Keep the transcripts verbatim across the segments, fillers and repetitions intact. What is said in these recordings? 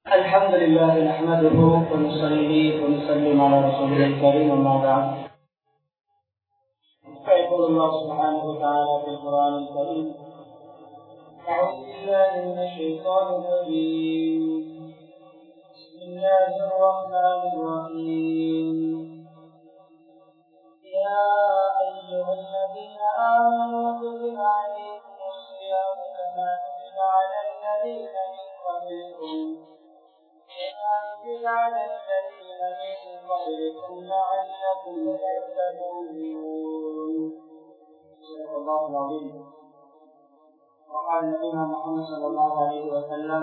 الحمد لله نحمده ونصلي ونسلم على رسوله الكريم أما بعد فيقول الله سبحانه وتعالى في القرآن الكريم أعوذ بالله من الشيطان الرجيم بسم الله الرحمن الرحيم يا أيها الذين آمنوا كتب عليكم الصيام كما كتب على الذين من قبلكم على الذين من قبلكم لعلكم تتقون. صدق الله العظيم. وقال نبينا محمد صلى الله عليه وسلم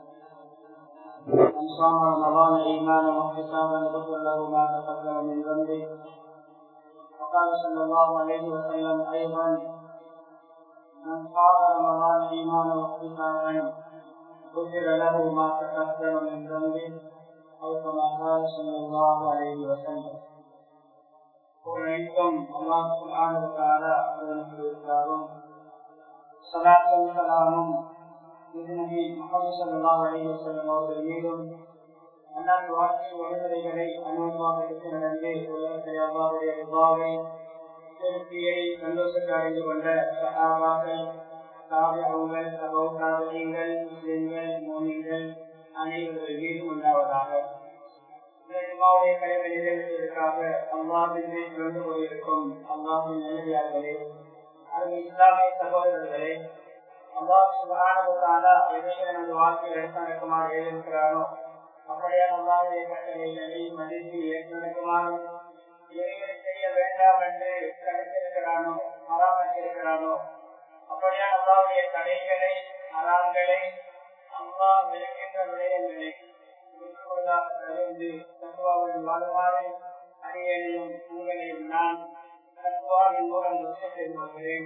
من صام رمضان ايمانا واحتسابا غفر له ما تقدم من ذنبه. وقال صلى الله عليه وسلم ايضا من صام رمضان ايمانا واحتسابا غفر له ما تقدم من ذنبه أو كما قال صلى الله عليه وسلم. அனைத்தும் அல்லாஹ் சுப்ஹானஹு வ தஆலா அவர்களுக்காகவும் ஸலாத்தும் ஸலாமும் நபி முஹம்மது ஸல்லல்லாஹு அலைஹி வஸல்லம் அவர்கள் மீதும் அல்லாஹ் வாழ்க்கை வழிமுறைகளை அனுபவமாக எடுத்து நடந்து உலகத்தை அல்லாஹ்வுடைய ரிதாவை திருப்தியை சந்தோஷத்தை அடைந்து கொண்ட சஹாபாக்கள் தாபிஊன்கள் தபூ தாபிஈன்கள் முஸ்லிம்கள் முஃமின்கள் அனைவர்கள் மீதும் உண்டாவதாக. இம்மாவுடைய கடமை நிறைவேற்றுவதற்காக அல்லாஹ்வின் தொடர்ந்து கொண்டிருக்கும் அல்லாஹ்வின் நல்லடியார்களே, அது இஸ்லாமிய சகோதரர்களே, அல்லாஹ் சுப்ஹானஹு வ தஆலா எதையும் நமது வாழ்க்கையில் எடுத்து நடக்குமாறு எழுதியிருக்கிறானோ அப்படியான அல்லாஹ்வுடைய கட்டளைகளை மதித்து ஏற்று நடக்குமாறு எவைகளை செய்ய வேண்டாம் என்று தடுத்திருக்கிறானோ மறாமற்றிருக்கிறானோ அப்படியான அல்லாஹ்வுடைய தடைகளை அறாங்களை அல்லாஹ் விளக்கின்ற விடயங்களை அறிந்து தக்குவாவுடன் வாழுமாறு அரியணையும் உங்களையும் நான் தக்குவாவின் மூலம் செய்து கொள்கிறேன்.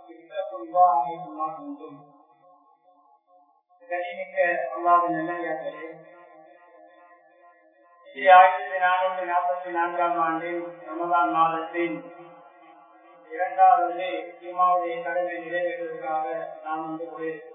கனிமிக்க அல்லாஹ்வின் நல்லடியார்களே, ஆயிரத்தி நானூற்றி நாற்பத்தி நான்காம் ஆண்டின் ரமலான் மாதத்தின் இரண்டாவது இமாவுடைய கடமை நிறைவேற்றுவதற்காக நாம் வந்து கொண்டிருக்கிறோம்.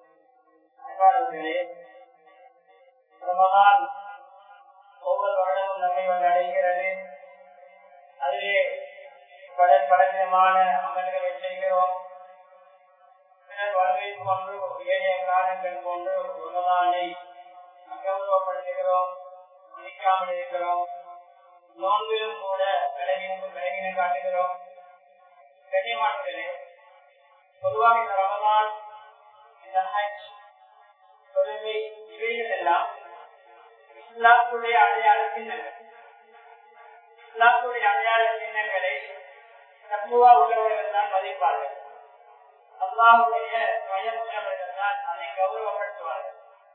ரமலான் ஒவ்வொரு வருடமும் நம்மை வந்து அடைகிறது. அதிலே பல பலவிதமான அமல்களை செய்கிறோம். வரவேற்பு கொண்டு ஏழைய காரணங்கள் கொண்டு ரமலானை கௌரவப்படுத்துகிறோம், நிற்காமல் இருக்கிறோம். நோன்பிலும் கூட விலகினும் விலகினம் காட்டுகிறோம். கண்ணியமானங்களே, பொதுவாக இந்த ரமலான், இந்த ஹஜ், தொழுகை இவைகள் எல்லாம் இஸ்லாத்துடைய அடையாள சின்னங்கள். இஸ்லாத்துடைய அடையாள சின்னங்களை தக்குவா உள்ளவர்கள் தான் மதிப்பார்கள். அல்லாஹ்வுடைய பயம் உள்ளவர்கள் தான் அதை கௌரவப்படுத்துவார்கள்.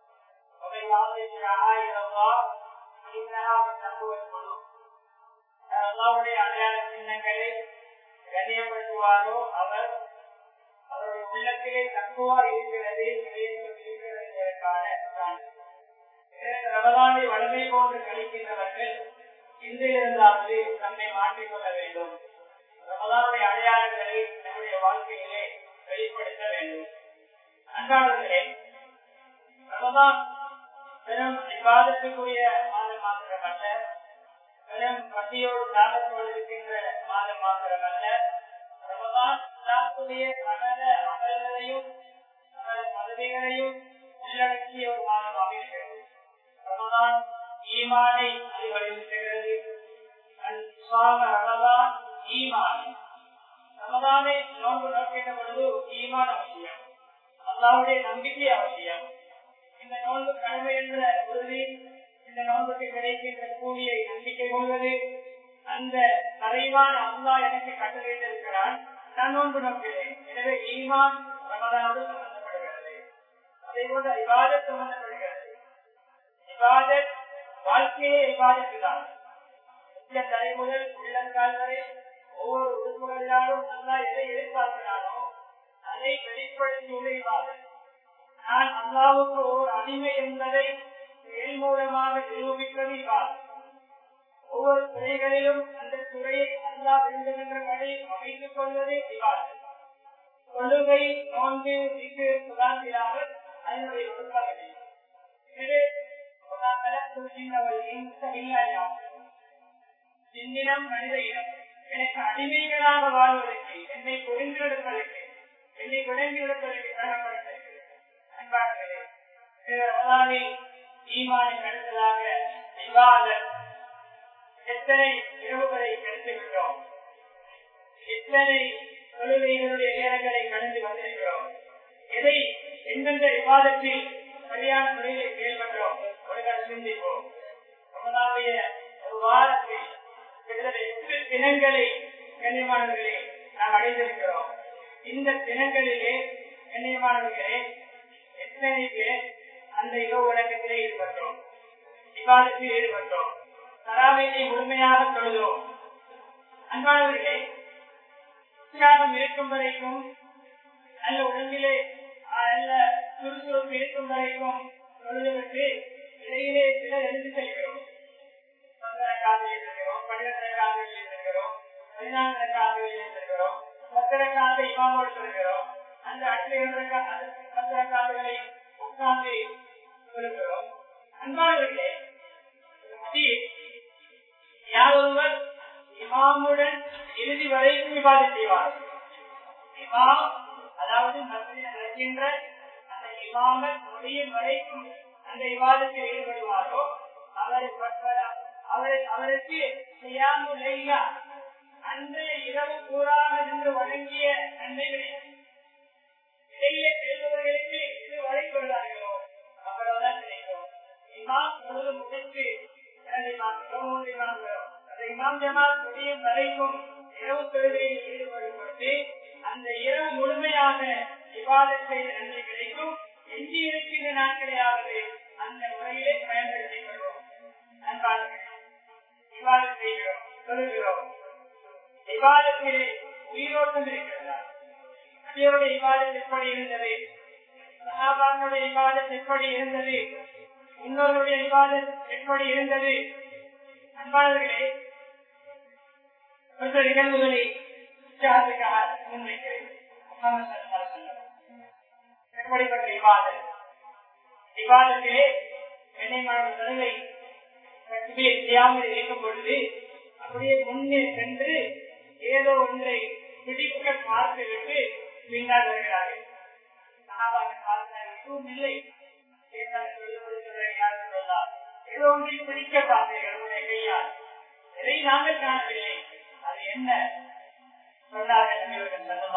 அல்லாஹ்வுடைய அடையாள சின்னங்களை கண்ணியப்படுத்துவாரோ அவர் அவருடைய உள்ளத்திலே தக்குவா இருக்கிறது என்பதற்கான ரமலானை வலிமை போன்று கழிக்கின்றவர்கள் இன்றிலிருந்தாவது தன்னை மாற்றிக்கொள்ள வேண்டும். ரமலானுடைய அடையாளங்களை நம்முடைய வாழ்க்கையிலே வெளிப்படுத்த வேண்டும். அன்றாடங்களே, ரமலான் வெறும் விவாதத்துக்குரிய மாதம் மாத்திரமல்ல, வெறும் பசியோடு தாகத்தோடு இருக்கின்ற மாதம் மாத்திரமல்ல, ரமலான் இஸ்லாத்துடைய சகல அமல்களையும் சகல பதவிகளையும் உள்ளடக்கிய ஒரு மாதமாக இருக்கிறது. ரமலான் ஈமானை வலியுறுத்துகிறது. ரமலான் ஈமான் ரமலானை நோன்பு நோக்கின்ற பொழுது ஈமான் அவசியம், அல்லாஹ்வுடைய நம்பிக்கை அவசியம். இந்த நோன்பு கடமை என்ற உறுதி, இந்த நோன்புக்கு கிடைக்கின்ற கூலியை நம்பிக்கை கொள்வது, அந்த நிறைவான அல்லாஹ் எனக்கு கட்டளையிட்டிருக்கிறான், நான் நோன்பு நோக்கிறேன். எனவே ஈமான் ரமலானோடு சம்பந்தப்படுகிறது. அதே போல இபாதத் சம்பந்தப்படுகிறது. இபாதத் வாழ்க்கையே இபாதத்து தான். இந்த தலை முதல் உள்ளங்கால் வரை ஒவ்வொரு உறுப்புகளினாலும் அல்லாஹ் எதை எதிர்பார்க்கிறானோ அதை வெளிப்படுத்தியுள்ள இபாதத். நான் அல்லாஹ்வுக்கு ஒரு அடிமை என்பதை செயல் மூலமாக நிரூபிப்பது இபாதத். ஒவ்வொரு துறைகளிலும் அந்த துறையை அல்லாஹ் விரும்புகின்ற வழி அமைத்துக் கொள்வது இபாதத். தொழுகை, நோன்பு, திக்ர், சுலாத்திலாக அதனுடைய ஒரு பகுதி. எனவே சின்னினம் மனித இனம் எனக்கு அடிமைகளாக வாழ்வதற்கு என்னை புரிந்து எடுப்பதற்கு என்னை விளங்கி எடுப்பதற்கு கடமைப்பட்டிருக்கிறது. அன்பார்களே, ஈமானின் அடுத்ததாக இபாதத். எத்தனை இரவுகளை கடந்துவிட்டோம், எத்தனை தொழுகைகளுடைய நேரங்களை கடந்து வந்திருக்கிறோம், எதை எந்தெந்த விவாதத்தில் சரியான முறையிலே செயல்பட்டோம் ஒரு சிந்திப்போம். நம்மளுடைய ஒரு வாரத்தில் கிட்டத்தட்ட எட்டு தினங்களை கண்ணியமானவர்களே நாம் அடைந்திருக்கிறோம். இந்த தினங்களிலே கண்ணியமானவர்களே எத்தனை பேர் அந்த இரவு வழக்கத்திலே ஈடுபட்டோம், விவாதத்தில் ஈடுபட்டோம், தராவையை முழுமையாக தொழுதோம். அன்பானவர்களே, உற்சாகம் இருக்கும் வரைக்கும், நல்ல உடம்பிலே நல்ல சுறுசுறுப்பு இருக்கும் வரைக்கும் தொழுதுவிட்டு இடையிலே சிலர் எழுந்து செல்கிறோம். பந்தர காலையில் இருக்கிறோம், பன்னிரண்டரை காலையில் இருக்கிறோம், பதினான்கரை காலையில் இருக்கிறோம், பத்தரை காலை இமாமோடு சொல்கிறோம். அந்த அடுத்த பத்தரை காலைகளை உட்கார்ந்து சொல்கிறோம். அன்பானவர்களே, யாரொருவர் இமாமுடன் இறுதி வரைக்கும் விவாதம் செய்வார். இமாம் அதாவது மஸ்ஜிதில் நடக்கின்ற அந்த இமாமத் முடியும் வரைக்கும் அந்த விவாதத்தில் ஈடுபடுவாரோ அவரை அவரை அவருக்கு செய்யாமுலையா அன்றைய இரவு கூறாக நின்று வழங்கிய நன்மைகளை இடையிலே செல்பவர்களுக்கு இது வரை கொள்வார்களோ அவ்வளவுதான் கிடைக்கும். இமாம் பொழுது முடித்து இமாம் ஜமாத் முடியும் வரைக்கும் இரவு தொழுகையில் ஈடுபடும் பொழுது அந்த இரவு முழுமையாக விவாதம் செய்த நன்மை கிடைக்கும். எஞ்சி இருக்கின்ற நாட்களையாவது அந்த முறையிலே பயன்படுத்திக் கொள்வோம். விவாதம் செய்கிறோம், சொல்லுகிறோம். விவாதத்திலே உயிரோட்டம் இருக்கிறதா? நபியுடைய விவாதம் எப்படி இருந்தது? சஹாபாக்களுடைய விவாதம் எப்படி இருந்தது? முன்னோருடைய விவாதம் எப்படி இருந்தது? அன்பாளர்களே, மற்ற நிகழ்வுகளை முன்வைக்கிறேன். எப்படிப்பட்ட விவாதம்? விவாதத்திலே கண்ணியமான தலைமை செய்யாமல் இருக்கும் பொழுது அப்படியே முன்னே சென்று ஏதோ ஒன்றை பிடிக்க பார்த்துவிட்டு பின்னால் வருகிறார்கள். எதுவும் இல்லை, ஏதோ ஒன்றை பிடிக்க பார்த்தீர்கள் கையால். எதை நாங்கள் காணவில்லை, அது என்ன சொன்னார்கள்?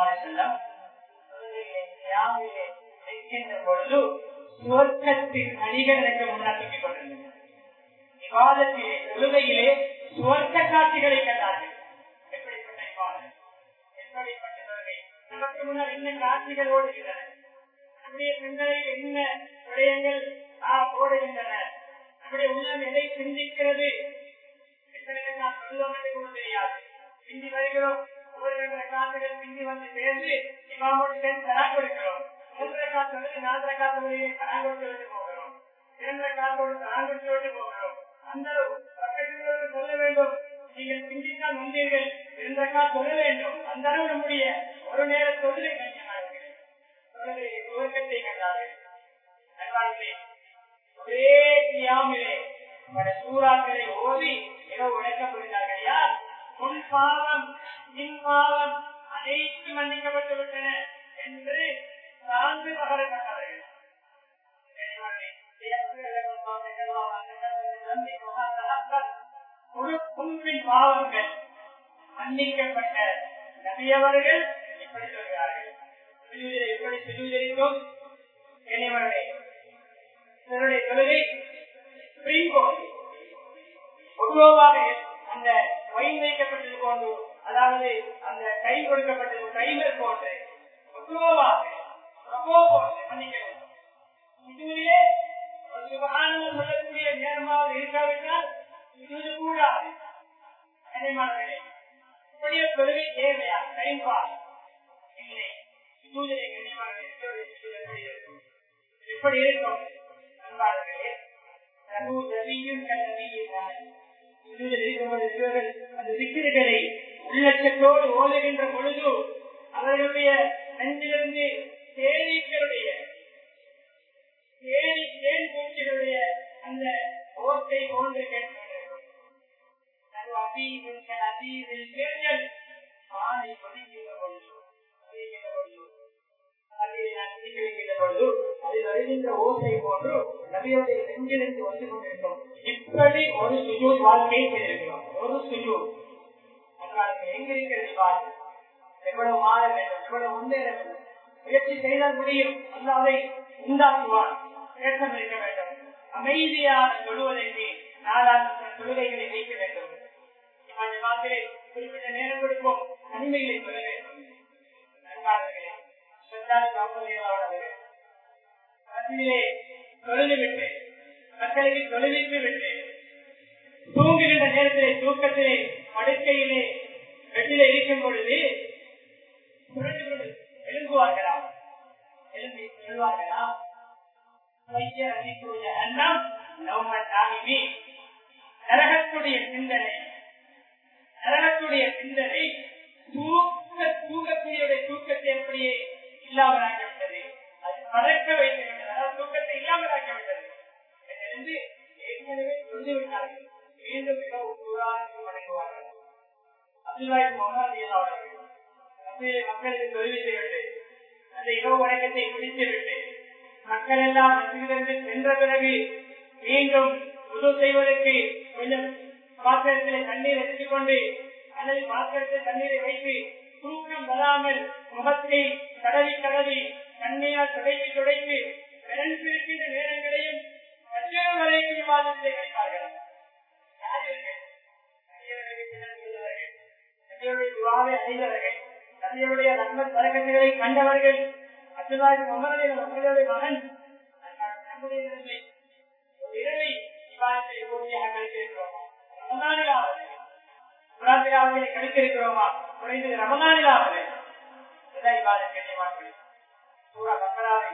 பொழுது சுவர்க்கத்தின் அணிகள் எனக்கு முன்னால் தூக்கிக் கொண்டிருந்தது. விவாதத்திலே தொழுகையிலே சுவர்க்க காட்சிகளை கண்டார்கள். எப்படிப்பட்ட விவாதம், எப்படிப்பட்ட தொழுகை! நமக்கு முன்னால் என்ன காட்சிகள் ஓடுகின்றன, நம்முடைய பெண்களில் என்ன விடயங்கள் ஓடுகின்றன, நம்முடைய உள்ளம் எதை சிந்திக்கிறது நாம் சொல்லுவோம் என்று கூட தெரியாது. பிந்தி வருகிறோம், ஒவ்வொரு காசுகள் பிந்தி வந்து சேர்ந்து இமாமோடு சேர்ந்து தரா கொடுக்கிறோம். மூன்றரை காசு நாலரை காசு வழியை தரா கொடுத்து விட்டு போகிறோம், இரண்டரை காசோடு தரா கொடுத்து விட்டு போகிறோம். அந்த பக்கத்திற்கு சொல்ல வேண்டும், நீங்கள் பிந்தித்தான் வந்தீர்கள், இரண்டரை காசு சொல்ல வேண்டும். அந்த அளவு நம்முடைய ஒரு நேர தொழிலை துவக்கத்தை கண்டார்கள். ஒரே கியாமிலே பல சூறாக்களை ஓதி ஏதோ உழைக்கப்படுகிறார்கள். யார்? முன் பாவம் பின் பாவம் அனைத்து மன்னிக்கப்பட்டு விட்டன என்று சார்ந்து பகரப்பட்டார்கள். பாவங்கள் மன்னிக்கப்பட்ட நபியவர்கள் எப்படி சொல்கிறார்கள்? எப்படி சொல்லியிருக்கும் இதனுடைய தொழுகை பொதுவாக அந்த வயின் வைக்கப்பட்டது போன்று, அதாவது அந்த கை கொடுக்கப்பட்டது கைகள் போன்று பொதுவாக மன்னிக்க இதுவிலே சொல்லக்கூடிய நேரமாக இருக்காவிட்டால் இது கூடாது. இப்படிய தொழுகை தேவையா? கைப்பாடு இல்லை. எப்படி இருக்கும்? உள்ளச்சத்தோடு ஓதுகின்ற பொழுது அவர்களுடைய நெஞ்சிலிருந்து தேனீக்களுடைய தேனி தேன் பூச்சிகளுடைய அந்த ஓட்டை ஒலித்த ஓசை போன்று நபியுடைய நெஞ்சிலிருந்து வந்து கொண்டிருக்கும். இப்படி ஒரு சுஜூத் வாழ்க்கையை செய்திருக்கிறோம். ஒரு சுஜூத் எங்க இருக்கிறது வாழ்க்கை, எவ்வளவு மாற வேண்டும், எவ்வளவு முன்னேற வேண்டும், முயற்சி செய்தால் முடியும். அல்லாவை உண்டாக்குவார். ஏற்றம் இருக்க வேண்டும். அமைதியாக சொல்லுவதற்கு நாடாளுமன்ற தொழுகைகளை வைக்க வேண்டும். அந்த காலத்திலே குறிப்பிட்ட நேரம் கொடுப்போம். தனிமைகளை சொல்ல வேண்டும். தொழுதுவிட்டு மக்களுக்கு தொழுவித்து விட்டு தூங்குகின்ற நேரத்திலே தூக்கத்திலே படுக்கையிலே வெட்டில இருக்கும் பொழுது எழும்புவார்களா எழும்பி சொல்வார்களா அண்ணம் நரகத்துடைய சிந்தனை நரகத்துடைய சிந்தனை தூக்க தூங்கக்கூடிய தூக்கத்தை அப்படியே இல்லாமலாக்கிவிட்டது. அது பறக்க வைத்துவிட்டது. அதாவது தூக்கத்தை இல்லாமலாக்கிவிட்டது என்று ஏற்கனவே சொல்லிவிட்டார்கள். மீண்டும் மிகவும் சூறாக வழங்குவார்கள். அப்துல்லாஹி முஹம்மது அவர்கள் மக்களுக்கு தெரிவித்து விட்டு அந்த இரவு வணக்கத்தை முடித்து விட்டு மக்கள் எல்லாம் மசிதிலிருந்து சென்ற பிறகு மீண்டும் உது செய்வதற்கு கொஞ்சம் பாத்திரத்திலே தண்ணீர் எடுத்துக் கொண்டு அல்லது பாத்திரத்தில் தண்ணீரை வைத்து தூக்கம் வராமல் முகத்தை கடவி கடவி தண்ணீரால் துடைத்து துடைத்து பிறந்திருக்கின்ற நேரங்களையும் மற்றொரு வரைக்கும் விவாதத்தை வைப்பார்கள். அறிந்தவர்கள் தந்தையுடைய நண்பர் பழக்கங்களை கண்டவர்கள் அப்துல்லாஹி முஹம்மது மக்களுடைய மகன் இரவை விவாதத்தை பூர்த்தியாக கழித்திருக்கிறோமா? ரமதானிலாவது புறாத்திலாவதை கழித்திருக்கிறோமா? குறைந்தது ரமதானிலாவது விவாதம் கண்ணியமானது. சூரா பக்கராவை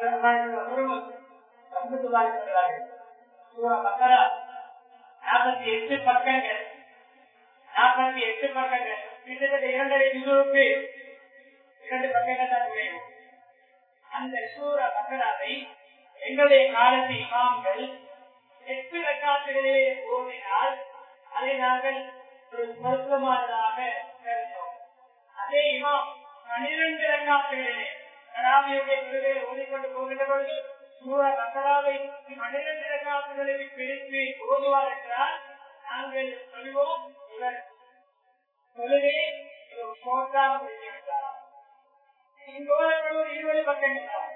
சூரா பக்கரா நாற்பத்தி எட்டு பக்கங்கள் நாற்பத்தி எட்டு பக்கங்கள் கிட்டத்தட்ட இரண்டரை நிமிஷத்துக்கு இரண்டு பக்கங்கள் தான் குறையும். அந்த சூரா பக்கராவை எங்களுடைய காலத்து இமாம்கள் எட்டு ரக்காத்துகளிலே ஓடினால் அதை நாங்கள் ஒரு மருத்துவமானதாக கருத்தோம். அதே இமாம் பனிரெண்டு ரக்காத்துகளிலே கராமியுடைய விருதை ஓடிக்கொண்டு போகின்ற பொழுது சூரா பக்கராவை பனிரெண்டு ரக்காத்துகளில் பிரித்து ஓதுவார் என்றால் நாங்கள் சொல்வோம் இவர் தொழுகை இருபது பக்கங்கள்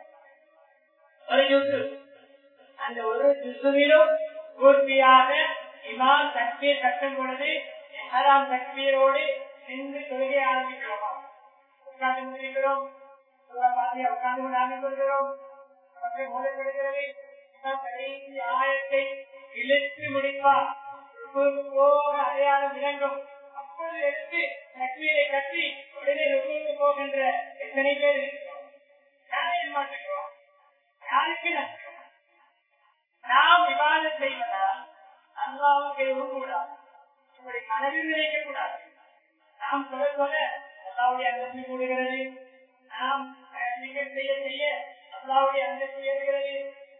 அந்த ஒரு ஜுசுவிலும் பூர்த்தியாக இமாம் தக்பீர் கட்டும் பொழுது இஹ்ராம் தக்பீரோடு நின்று தொழுகை ஆரம்பிக்கிறோமா? உட்கார்ந்து முடிக்கிறோம். உட்கார்ந்து கொண்டு ஆரம்பிக்கிறோம். மூலப்படுகிறது கடைசி ஆயத்தை இழுத்து முடிப்பார். அடையாளம் விளங்கும். அப்பொழுது எடுத்து தக்பீரை கட்டி உடனே ருக்குவுக்கு போகின்ற எத்தனை பேர் இருக்கிறோம்? யாரையும் மாற்றுகிறோம்? யாருக்கு நஷ்டம்? நாம் விவாதம் செய்வதால் அல்லாவுக்கு எதுவும் கூடாது. இப்படி கனவில் நினைக்க கூடாது. நாம் சொல்ல சொல்ல அல்லாவுடைய அந்தஸ்து கூடுகிறது. நாம் செய்ய செய்ய அல்லாவுடைய அந்தஸ்து ஏறுகிறது.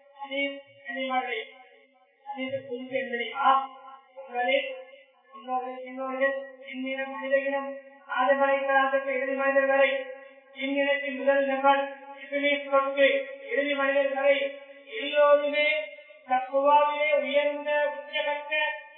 மனிதனிடம் ஆதமலை இறுதி மனிதர் வரை இந்நிலத்தின் முதல் நபர் கொண்டு இறுதி மனிதர் வரை எல்லோருமே தக்குவாவிலே உயர்ந்த உச்சகட்ட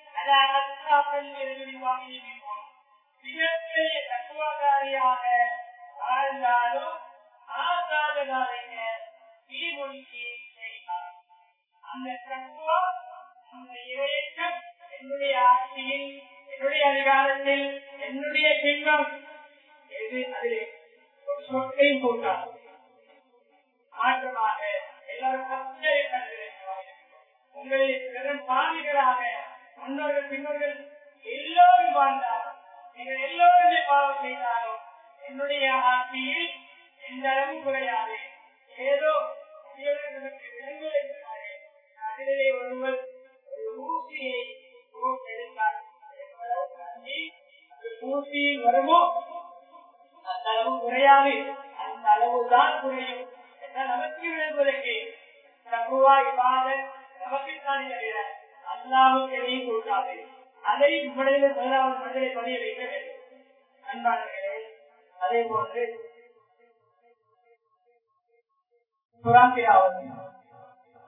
மிகப்பெரிய தக்குவாதாரியாக வாழ்ந்தாலும் ஆசாதனாக தீமொழிக்கு செய்தார். அந்த தக்குவா அந்த இறையக்கம் என்னுடைய ஆட்சியில் என்னுடைய அதிகாரத்தில் என்னுடைய சிங்கம் எது அதிலே ஒரு சொற்கையும் போட்டார். மாற்றமாக எல்லாரும் உங்களில் பெரும் பாவிகளாக முன்னோர்கள் பின்னோர்கள் எல்லோரும் வாழ்ந்தார். நீங்கள் எல்லோருமே பாவம் செய்தாலும் என்னுடைய ஆட்சியில் எந்த அளவும் குறையாது. ஏதோ விளங்குவதற்காக அதிலே ஒருவர் ஒரு ஊசியை எடுத்தார். ஊசியில் வருமோ அந்த அளவு குறையாது. அந்த அளவுதான் குறையும் என்ற நமக்கு விளங்குவதற்கு தக்குவா இபாதத் நமக்குத்தான் தவிர அல்லாஹ்வுக்கு எதையும் கொடுக்காது. அதை முதலில் முதலாவது மனிதரை பதிய வைக்க வேண்டும். அன்பானவர்களே, அதே போன்று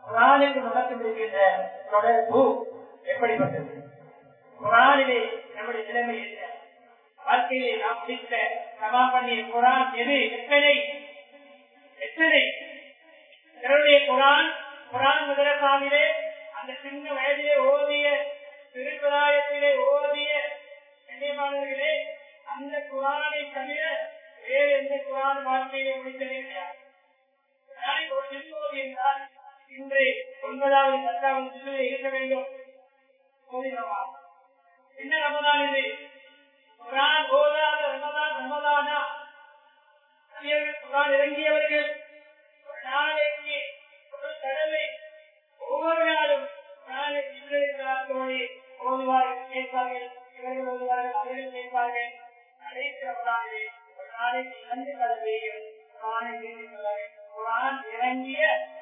குரானுக்கு நமக்கு இருக்கின்ற தொடர்பு எப்படிப்பட்டது? குரானிலே நம்முடைய நிலைமை என்ன? வாழ்க்கையிலே நாம் பிடித்த சமா பண்ணிய குரான் எது? எத்தனை எத்தனை இவருடைய குரான் குரான் முதலசாமிலே அந்த சின்ன வயதிலே ஓதிய திருப்பிராயத்திலே ஓதிய கண்ணியமானவர்களே, அந்த குரானை தவிர வேறு எந்த குரான் வாழ்க்கையிலே முடித்ததே கிடையாது. ஒரு சிறு ஓதி என்றால் இன்று ஒன்பதாவது பத்தாவது சிறுவை இருக்க வேண்டும். என்ன ரமதான் இது? குரான் ஓதாத ரமதான் ரமதானா? குரான் இறங்கியவர்கள் ஒரு நாளைக்கு ஒரு தடவை ஒவ்வொரு நாளும் குரானை ஓதுவார்கள், கேட்பார்கள். இவர்கள் ஓதுவார்கள், அவர்கள் கேட்பார்கள். கடைசி ரமதானிலே ஒரு நாளைக்கு இரண்டு தடவைகள் குரானை கேட்கிறார்கள். குரான் இறங்கிய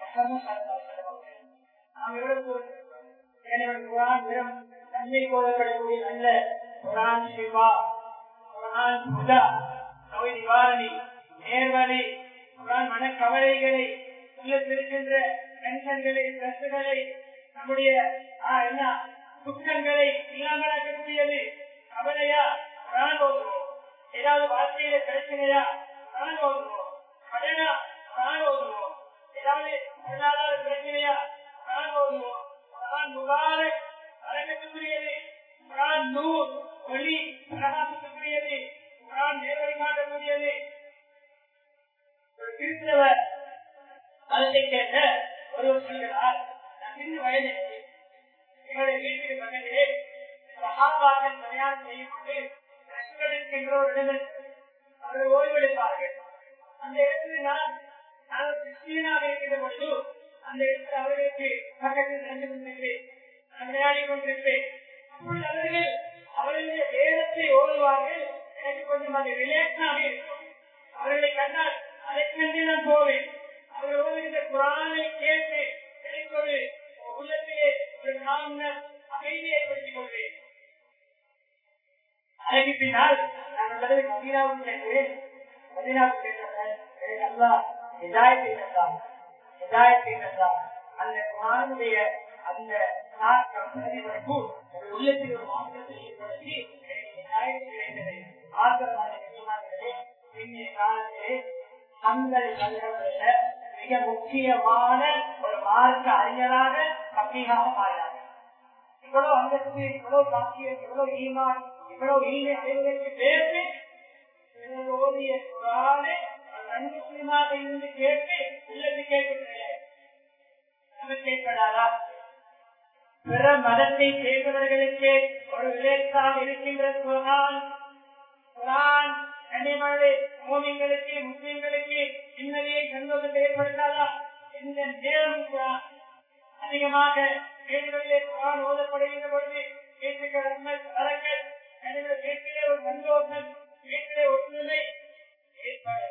நாம் எவ்வளவு குரான் வெறும் நன்மை போதப்படக்கூடிய நல்ல குரான் சிவா, குரான் புதா, நோய் நிவாரணி, நேர்வழி, குரான் மனக்கவலைகளை இருக்கின்ற டென்ஷன்களை பிரச்சனைகளை நம்முடைய என்ன துக்கங்களை இல்லாமலாக்கக்கூடியது. கவலையா குரான் ஓதுவோம். ஏதாவது வாழ்க்கையில பிரச்சனையா குரான் ஓதுவோம். கடனா குரான் ஓதுவோம். ஏதாவது பொருளாதார பிரச்சனையா குரான் ஓதுவோம். குரான் முபாரக் அழகத்துக்குரியது. குரான் நூர் ஒளி பிரகாசத்துக்குரியது. குரான் நேர்வழி காட்டக்கூடியது. ஒரு கிறிஸ்தவ மதத்தை கேட்ட ஒருவர் சொல்கிறார், நான் சிறு வயதில் எங்களுடைய வீட்டுக்கு பக்கத்திலே சகாபாக்கள் பிரயாணம் செய்யும் கொண்டு ரஷ்கடலுக்கு என்ற ஒரு இடம் அவர்கள் ஓய்வெடுப்பார்கள். அந்த இடத்தில் நான் நான் கிறிஸ்டியனாக இருக்கின்ற பொழுது அந்த இடத்தில் அவர்களுக்கு பக்கத்தில் சென்று கொண்டிருப்பேன், நான் விளையாடி கொண்டிருப்பேன். அப்பொழுது அவர்கள் அவர்களுடைய வேதத்தை ஓடுவார்கள். எனக்கு கொஞ்சம் அது ரிலேஷனாக இருக்கும். அவர்களை கண்டால் அதை கண்டு நான் போவேன். அவர்கள் ஓடுகின்ற குரானை கேட்டு எனக்கு ஒரு உள்ளத்திலே ஒரு நாம அமைதியை ஏற்படுத்திக் கொள்வேன். அதற்கு பின்னால் நான் முதலில் மதீனாவுக்கு சென்றேன். மதீனாவுக்கு சென்றேன். அல்லா ஹிதாயத்தை தந்தார், ஹிதாயத்தை தந்தார். அந்த குரானுடைய அந்த தாக்கம் பிரதிபலிப்பு உள்ளத்தில் ஒரு மாற்றத்தை ஏற்படுத்தி ஹிதாயத்தை கிடைத்தது. ஆசிரமான நிச்சயமானே இன்றைய காலத்திலே தங்கள் கல்வியில மிக முக்கியமான ஒரு மார்க்க அறிஞராக கம்மியாக மாறினார். இவ்வளவு அந்தஸ்து, இவ்வளவு சாட்சியம், இவ்வளவு ஈமான், இவ்வளவு ஈமை அடைவதற்கு பேசி ஓதிய குரானை நன்முஸ்லிமாக இருந்து கேட்டு உள்ளது கேட்கவில்லை. நமக்கு ஏற்படாதா? பிற மதத்தை சேர்ந்தவர்களுக்கு ஒரு விளைச்சால் இருக்கின்ற குரான் குரான் கனிமழை மோமிங்களுக்கு முஸ்லிம்களுக்கு நிம்மதியை சந்தோஷத்தை ஏற்படுத்தாதா? இந்த நேரம் அதிகமாக வீடுகளிலே குரான் ஓதப்படுகின்ற பொழுது வீட்டுகள் வரங்கள் வீட்டிலே ஒரு சந்தோஷம், வீட்டிலே ஒற்றுமை ஏற்படும்.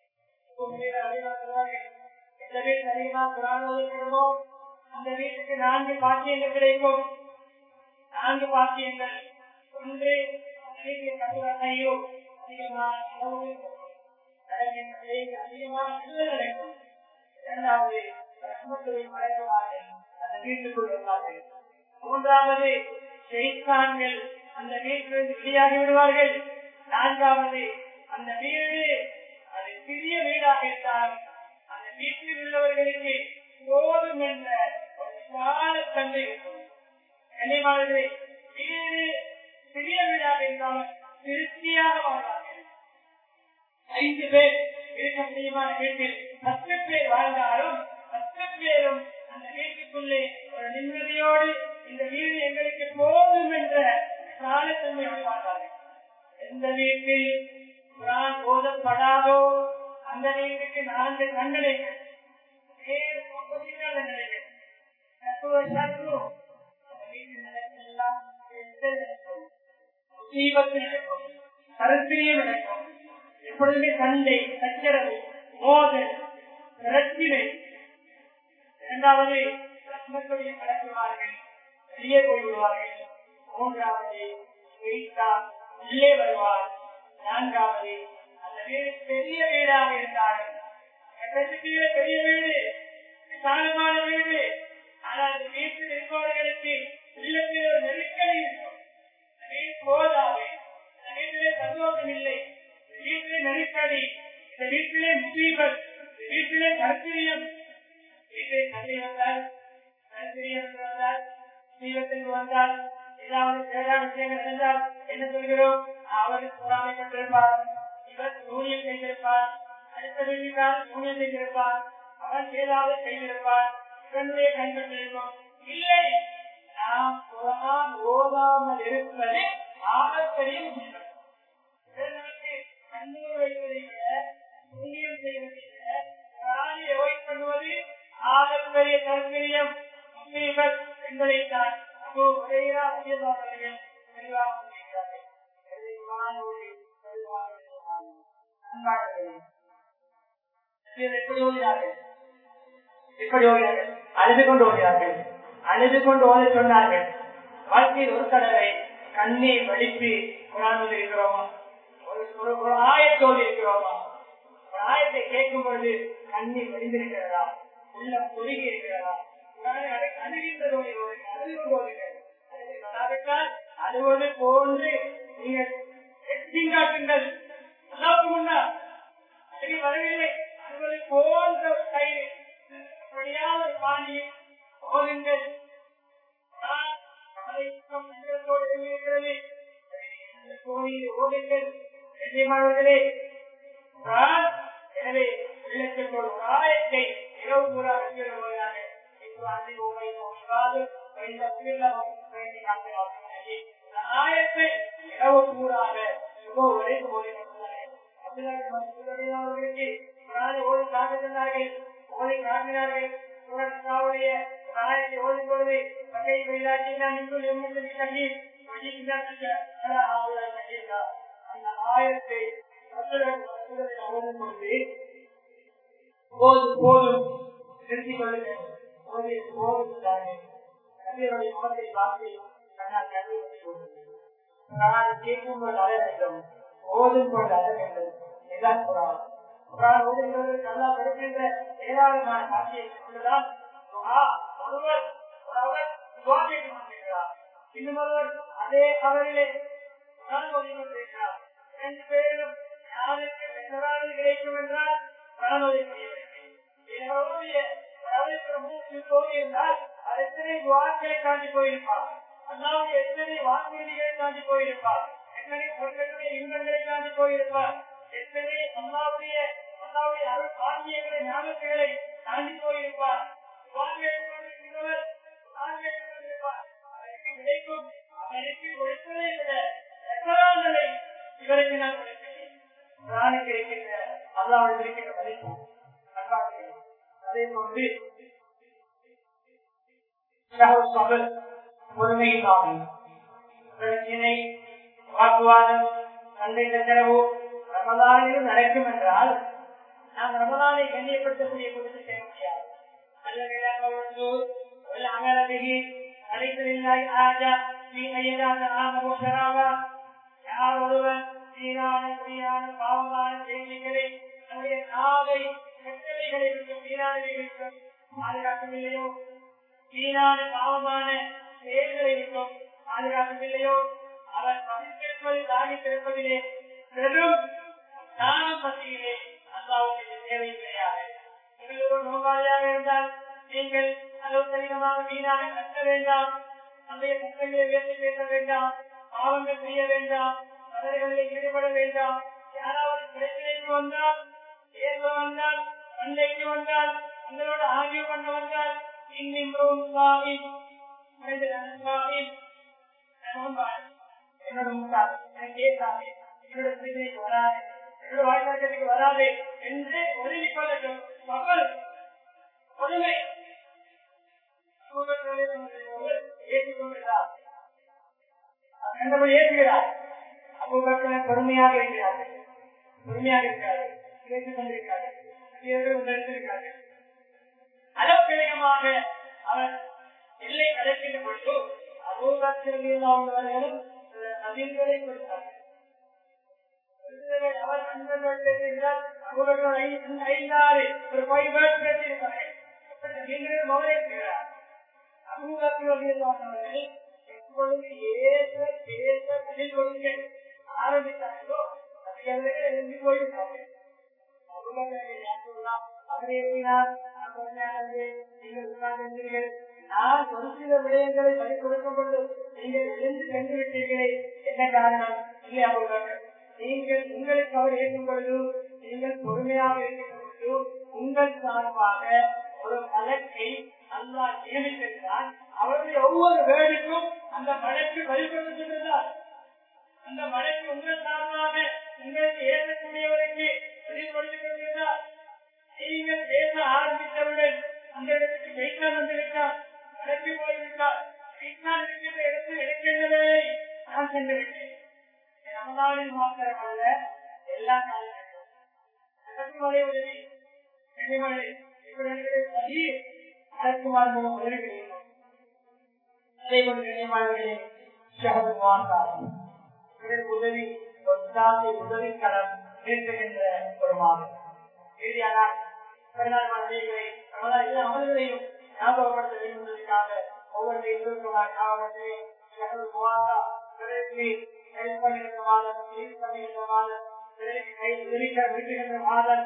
எந்த வீட்டில் அதிகமாக குரான் ஓதப்படுமோ அந்த வீட்டுக்கு நான்கு பாக்கியங்கள் கிடைக்கும். நான்கு பாக்கியங்கள். ஒன்று, அந்த வீட்டில் கட்டுரையோ அதிகமான அதிகமான நடக்கும். இரண்டாவது, மறைவார்கள் அந்த வீட்டுக்குள் வருவார்கள். மூன்றாவது, ஷைத்தான்கள் அந்த வீட்டிலிருந்து வெளியாகி விடுவார்கள். நான்காவது, அந்த வீடு அது சிறிய வீடாக இருந்தால் அந்த வீட்டில் உள்ளவர்களுக்கு போதும் என்ற ஒரு தன்மை இருக்கும். கனிமானவர்களே, வீடு சிறிய வீடாக இருந்தாலும் திருப்தியாக வாழ்வார்கள். ஐந்து பேர் இருக்க முடியுமான வீட்டில் பத்து பேர் வாழ்ந்தாலும் பத்து பேரும் அந்த வீட்டுக்குள்ளே ஒரு நிம்மதியோடு இந்த வீடு எங்களுக்கு போதும் என்ற சாலத்தன்மையோடு வாழ்வார்கள். எந்த வீட்டில் குரான் போதப்படாதோ அந்த வீட்டுக்கு நான்கு தண்டனைகள், வேறு தண்டனைகள். கருத்திரியம் நடக்கும். எப்பொழுதுமே சண்டை, சச்சரவு, மோதல், பிரச்சினை. இரண்டாவது, ரத்னத்துடைய கலக்குவார்கள், வெளியே போய்விடுவார்கள். மூன்றாவது, உள்ளே வருவார். நான்காவது, அந்த வீடு பெரிய வீடாக இருந்தார்கள். பெரிய வீடு விசாலமான வீடு. ஆனால் அந்த வீட்டில் இருப்பவர்களுக்கு உள்ளத்தில் ஒரு நெருக்கடி இருக்கும். வீடு போதாது, இந்த வீட்டிலே சந்தோஷம் இல்லை, இந்த வீட்டிலே நெருக்கடி, இந்த வீட்டிலே முசீபத், இந்த வீட்டிலே கருத்திரியம். வீட்டிலே சண்டை வந்தால், கருத்திரியம் வந்தால், முசீபத்திற்கு வந்தால், ஏதாவது தேவையான விஷயங்கள் இருந்தால் என்ன சொல்கிறோம்? அவருக்கு பொறாமைப்பட்டிருப்பார், இவர் யூனியன் செய்திருப்பார், அடுத்த வீட்டுக்காரர் யூனியன் செய்திருப்பார், அவன் ஏதாவது செய்திருப்பார், இவனுடைய கைப்பற்றிருக்கும். இல்லை, நாம் குரான் ஓதாமல் இருப்பது ஆபத்தரிய முஸ்லிம். நமக்கு கண்ணீர் வைப்பதை விட, புண்ணியம் செய்வதை விட குரானை அவாய்ட் பண்ணுவது ஆபத்தரிய தர்மீயம் முஸ்லிமத் என்பதைத்தான் அபூ ஹுரைரா ரலியல்லாஹு அன்ஹு தெளிவாக சொல்கிறார்கள். எப்படி ஓடினார்கள்? எப்படி ஓடினார்கள்? அழுது கொண்டு ஓடினார்கள். அழுது கொண்டு ஓட சொன்னார்கள். வாழ்க்கையில் ஒரு தடவை கண்ணீர் வடித்து குரான் இருக்கிறோமா? ஒரு ஆயத்தோடு இருக்கிறோமா? ஒரு ஆயத்தை கேட்கும் பொழுது கண்ணீர் வடிந்திருக்கிறதா? உள்ள பொருகி இருக்கிறதா? அழுகின்றதோடு அழுவது போன்று நீங்கள் எட்டிங்காட்டுங்கள். அல்லாவுக்கு முன்னால் அழுகி வரவில்லை, அழுவது போன்ற ஒரு கைது அப்படியான ஒரு பாணியில் ஓதுங்கள். எனவே உள்ளத்தோடு ஒரு ஆயத்தை இரவு பூரா வருகிறாங்க. ஆயத்தை இரவு பூராக வரைக்கும் அவர்களுக்கு ஓடி காட்டினார்கள். ஓடி காட்டினார்கள். ஆயத்தை ஓடும் பொழுது வகை அந்த ஆயத்தை ஓடும் பொழுது போதும் போதும் நிறுத்திக் கொள்ளுங்கள். முகத்தை பார்த்து கண்ணால் கேட்கும் போது அழ வேண்டும், ஓதும் போது அழ வேண்டும். இதுதான் குரான். குரான் ஓதுகிறவர்கள் நல்லா படிக்கின்ற ஏராளமான காட்சியை கொண்டுதான் ஒருவர் ஒருவர் துவாக்கிட்டு கொண்டிருக்கிறார். இன்னும் ஒருவர் அதே அவரிலே குரான் ஓதி கொண்டிருக்கிறார். இரண்டு பேரும் யாருக்கு பெற்றவாறு கிடைக்கும் என்றால் குரான் ஓதி முடியவில்லை. இருந்தால் அது எத்தனை வாக்களை தாண்டி போயிருப்பார், அல்லாவுடைய எத்தனை வாக்குறுதிகளை தாண்டி போயிருப்பார், எத்தனை பொருட்களுடைய இன்பங்களை தாண்டி போயிருப்பார், எத்தனை அல்லாவுடைய அல்லாவுடைய அருள் பாக்கியங்களை ஞாபகங்களை தாண்டி போயிருப்பார். கிடைக்கும் அவருக்கு கொடுப்பதை விட எத்தனை இவருக்கு நான் கொடுக்கிறேன். பிராணிக்கு இருக்கின்ற அல்லாவுடைய இருக்கின்ற மதிப்பு அதே போன்று பொறுமையில்லாமல் பிரச்சனை, வாக்குவாதம், சண்டை சச்சரவு ரமலானிலும் நடக்கும் என்றால் நாம் ரமலானை கண்ணியப்படுத்தக்கூடிய கொடுத்து செய்ய முடியாது. யார் ஒருவர் சீரான குறியான பாவமான செய்திகளை நம்முடைய நாவை கட்டளைகளை இருக்கும் வீணானவைகளுக்கும் பாதுகாக்கவில்லையோ, வீணான பாவமான செயல்களை இருக்கும் பாதுகாக்கவில்லையோ, அவர் பசித்திருப்பது தாகி திறப்பதிலே பெரும் தானம் பசியிலே அல்லாவுக்கு தேவை கிடையாது. நீங்கள் ஒரு நோயாளியாக இருந்தால் நீங்கள் அளவுக்கு அதிகமாக வீணாக கற்க வேண்டாம், நம்முடைய குற்றங்களை உயர்த்தி பேச வேண்டாம், பாவங்கள் செய்ய வேண்டாம், அவர்களில் ஈடுபட வேண்டாம். யாராவது பிரச்சனைக்கு வந்தால், ஏற்ப வந்தால், சண்டைக்கு வந்தால், உங்களோட ஆகிய பண்ண வந்தால் இன்னும் என்னோட முட்டாள் கேட்காது, என்னோட பிரச்சனைக்கு வராது, என்னோட வாழ்க்கை வராது என்று ஒதுங்கிக் கொள்ளட்டும். மக்கள் பொறுமை ஏற்றுக்கொள்கிறார், ஏற்றுகிறார். அபூபக்கர் பொறுமையாக இருக்கிறார்கள், பொறுமையாக இருக்கிறார்கள், கேட்டுக் கொண்டிருக்கிறார்கள், எடுத்திருக்கிறார்கள். அளவுக்கு அதிகமாக அவர் எல்லை கடக்கின்ற பொழுது அபூபக்கர் அவர்களும் நதிகளை கொடுத்தார்கள். அவர் நண்பர்கள் ஐந்தாறு ஒரு பை பேர் பேசியிருப்பார்கள். நீங்கள் கவலைக்கிறார் அவர்கள் எப்பொழுது ஏச பேச பதில் கொடுக்க ஆரம்பித்தார்களோ அதை எழுதி போயிருக்காங்க. அவரே எண்ணினார் நீங்கள் உட்கார்ந்தீர்கள், நான் ஒரு சில விடயங்களை பறி கொடுக்கப்பட்டு நீங்கள் எழுந்து சென்று விட்டீர்களே, என்ன காரணம்? இல்லை அவர்கள் நீங்கள் உங்களுக்கு அவர் ஏற்கும் பொழுது நீங்கள் பொறுமையாக இருக்கும் பொழுது உங்கள் சார்பாக ஒரு வழக்கை அல்லாஹ் நியமித்திருந்தால் அவருடைய ஒவ்வொரு வேலைக்கும் அந்த வழக்கு வழிபடுத்திருந்தார். அந்த வழக்கு உங்கள் சார்பாக உங்களுக்கு ஏற்கக்கூடியவருக்கு வெளிப்படுத்திக் கொண்டிருந்தார். நீங்கள் பேச ஆரம்பித்தவுடன் அந்த இடத்துக்கு வைத்தால் வந்துவிட்டார், வழக்கு போய்விட்டார். வைத்தால் இருக்கின்ற இடத்தில் எடுக்கின்றதை நான் சென்று விட்டேன். ரமதானில் மாத்திரமல்ல, எல்லா காலங்களிலும் மழை உதவி நினைமலை அடக்குமாறு மூலம் உதவி கிடைக்கும். அதே போன்ற நினைவாளர்களே உதவி ஒத்தாசை உதவி கடன் பேசுகின்ற ஒரு மாதம் இறுதியான எல்லா அமல்களையும் ஞாபகப்படுத்த வேண்டும் என்பதற்காக ஒவ்வொன்றையும் சுருக்கமாக ஞாபகப்படுத்துகின்ற மாதம் மாதம்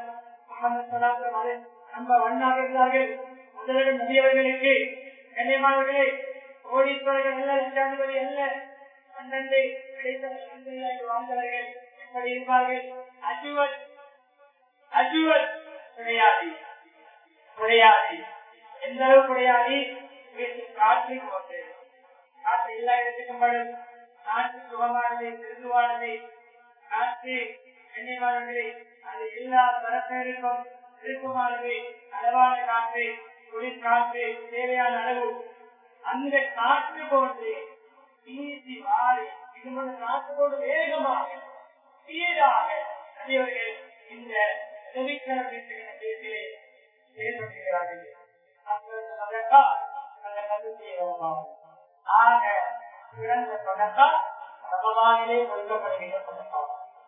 நம்ம வண்ணாக இருந்தார்கள். முதலிடம் முதியவர்களுக்கு கண்ணியமானவர்களே, கோடீஸ்வரர்கள் அல்ல, லட்சாதிபதி அல்ல, பன்னெண்டு கிடைத்த வாழ்ந்தவர்கள் எப்படி இருப்பார்கள்? அஜுவல் அஜுவல் கிடையாது கிடையாது எந்த அளவு கிடையாது? காற்று போட்டு காற்று எல்லா இடத்துக்கும் படும். காற்று சுகமானது, திருதுவானது காற்று கண்ணியமானவர்களே, அது எல்லா தரப்பினருக்கும் விருப்பமானது. அளவான காற்று, குளிர் காற்று, தேவையான அளவு. அந்த காற்று போன்று வீசி வாரி இது போன்ற காற்று போன்று வேகமாக சீராக அதிகர்கள் இந்த உதவிக்கரத்திலே செயல்படுகிறார்கள். ஆக சிறந்த பணத்தா ரமலானிலே கொடுக்கப்படுகின்ற பணத்தால்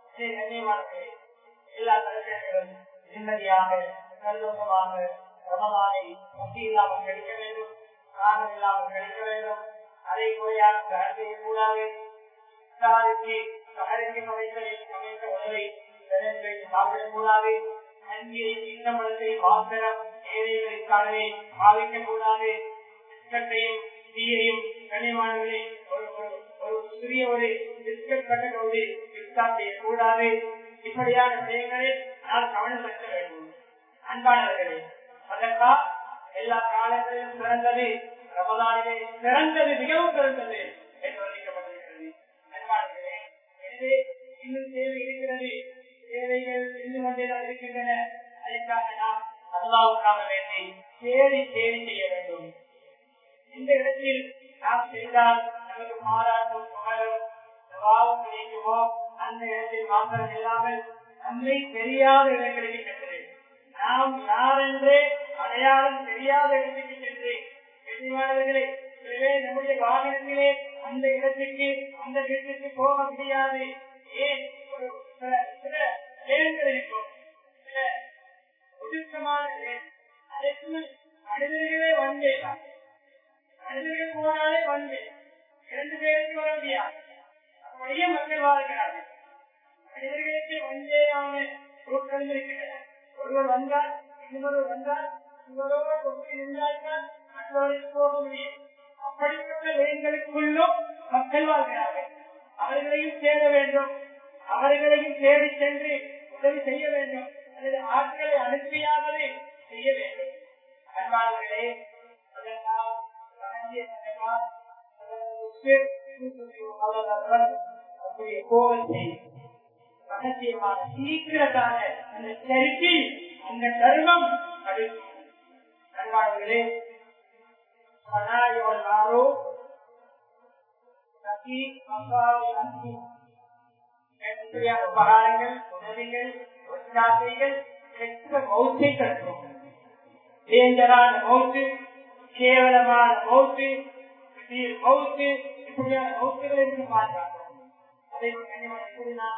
எல்லா தலைவர்களும் நிம்மதியாக சந்தோஷமாக ரமலானை வட்டி இல்லாமல் கிடைக்க வேண்டும், காரணம் இல்லாமல் கிடைக்க வேண்டும். அதை போயாக செய்யக்கூடாது. சாப்பிடக்கூடாது. நன்மையை இன்னமத்தை மாத்திரம் ஏழைகளுக்காகவே பாவிக்கக்கூடாது. பிஸ்கட்டையும் டீயையும் கனிமானவர்களை ஒரு சிறிய ஒரு பிஸ்கட் கட்டோடு பிஸ்காட் செய்யக்கூடாது. இப்படியான விஷயங்களில் நாம் கவனம் செலுத்த வேண்டும். அன்பானவர்களே, அதற்கா எல்லா காலங்களிலும் சிறந்தது, ரமலானிலே சிறந்தது, மிகவும் சிறந்தது என்று வர்ணிக்கப்பட்டிருக்கிறது. அன்பானவர்களே, எனவே இன்னும் தேவை இருக்கிறது, தேவைகள் இருந்து கொண்டேதான் இருக்கின்றன. அதற்காக நாம் அல்லாஹ்வுக்காக வேண்டி தேடி தேடி செய்ய வேண்டும். இந்த இடத்தில் நாம் செய்தால் நமக்கு பாராட்டும் புகழும் சவாலும் கிடைக்குமோ அந்த இடத்தில் மாத்திரம் இல்லாமல் நம்மை தெரியாத இடங்களுக்கு சென்று நாம் யார் என்றே அடையாளம் தெரியாத இடத்துக்கு சென்று எதிர்வாளர்களே நம்முடைய வாகனத்திலே அந்த இடத்துக்கு அந்த வீட்டுக்கு போக முடியாது. ஏன் ஒரு சில லேன்கள் இருக்கும், சில ஒடுக்கமான லேன், அதற்கு மனிதர்களே வந்தே தான் மனிதர்கள் போனாலே வந்து இரண்டு பேருக்கு வர முடியாது. அப்படியே மக்கள் வாழ்கிறார்கள். மனிதர்களுக்கு வந்தேயான பொருட்களும் இருக்கின்றன. ஒருவர் வந்தால் இன்னொருவர் வந்தால் இவரோடு கொண்டு இருந்தால்தான் மற்றவர்களுக்கு போக முடியும். அப்படிப்பட்ட லேன்களுக்குள்ளும் மக்கள் வாழ்கிறார்கள். அவர்களையும் தேட வேண்டும், அவர்களையும் தேடி சென்று உதவி செய்ய வேண்டும், அல்லது ஆட்களை அனுப்பியாவது செய்ய வேண்டும். அன்பாளர்களே, சீக்கிரத்தான அந்த சரிக்கு அந்த தர்மம் அடுக்கும். அன்பாளர்களே, உபகாரங்கள், உதவிகள், ஒற்றாசைகள் மௌத்தை கற்கும். டேஞ்சரான மௌத்து, கேவலமான மௌத்து, மௌத்து, இப்படியான மௌத்துகளை இருந்து பாதுகாக்கும். அதை எப்படி நாம்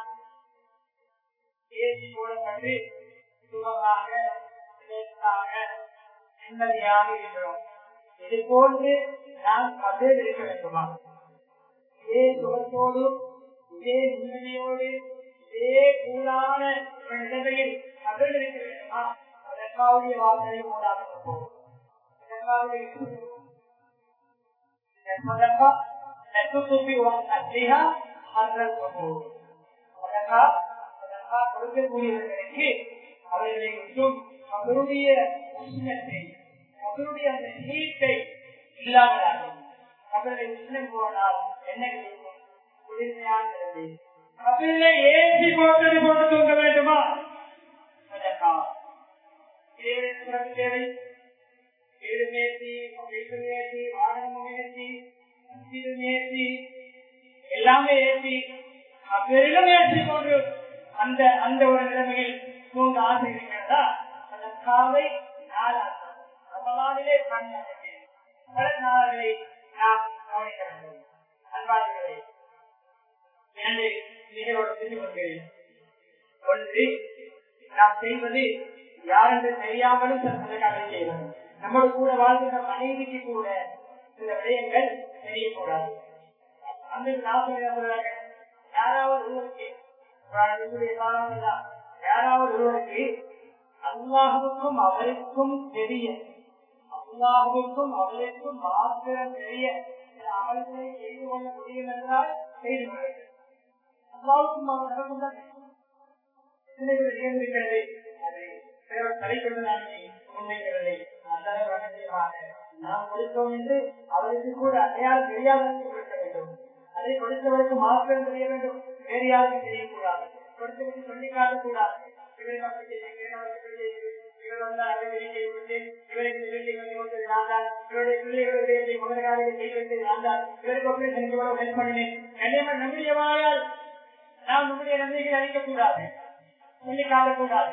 ஏசி போடப்பட்டு சுகமாக நிம்மதியாக இருக்கிறோம். இது போன்று நாம் கபரில் இருக்க வேண்டுமா? இதே சுகத்தோடு இதே நிம்மதியோடு இதே கூடான நிலைமையில் கபரில் இருக்க வேண்டுமா? அதற்காவுடைய வார்த்தையை மூடாக போகும். கொடுக்கக்கூடியவர்களுக்கு அவர்களை மட்டும் அவருடைய உஷ்ணத்தை அவருடைய அந்த நீட்டை இல்லாமலாகும். அவர்களை உஷ்ணம் போனால் என்ன கிடைக்கும்? குளிர்மையானது. அவர்களை ஏற்றி போட்டது போட்டு தூங்க வேண்டுமா? அதற்கா தேவை வீடு மேசி வீட்டு மேசி வாகனம் மேசி மேசி எல்லாமே ஏற்றி அவ்விலும் ஏற்றி கொண்டு அந்த அந்த ஒரு நிலைமையில் தூங்க ஆசை இருக்கிறதா? அதற்காக நாளாக ரமலானிலே கண்ணிலே பல நாள்களை நாம் கவனிக்க வேண்டும். அன்பாளர்களே, இரண்டு நிகழ்வோடு சென்று கொள்கிறேன். ஒன்று, நாம் செய்வது யார் என்று தெரியாமலும் சதற்காக செய்வோம். நம்மோடு கூட வாழ்கின்ற மனைவிக்கு கூட சில விடயங்கள் தெரியக்கூடாது. அந்த நாசம் யாராவது ஒருவருக்கு யாராவது ஒருவருக்கு அல்லாஹுக்கும் அவருக்கும் தெரிய அல்லாஹுக்கும் அவருக்கும் மாத்திரம் தெரிய சில அமல்களை செய்து கொள்ள முடியும் என்றால் செய்து கொள்ளுங்கள். அல்லாஹுக்கும் அவர் நடக்கும் சில இருக்கிறது. அது தலைக்கொண்டு நான் முன்வைக்கிறது. அந்த ரகசியமாக நாம் கொடுத்தோம் என்று அவருக்கு கூட அடையாளம் தெரியாதவருக்கு கொடுக்க வேண்டும். அதை கொடுத்தவருக்கு மாத்திரம் தெரிய வேண்டும், வேறு யாருக்கும் தெரியக்கூடாது. கொடுத்தவருக்கு சொல்லி காட்டக்கூடாது. இவருக்கு நம்முடைய வாயால் நாம் நம்முடைய நன்மைகளை அளிக்கக்கூடாது, சொல்லி காட்டக்கூடாது.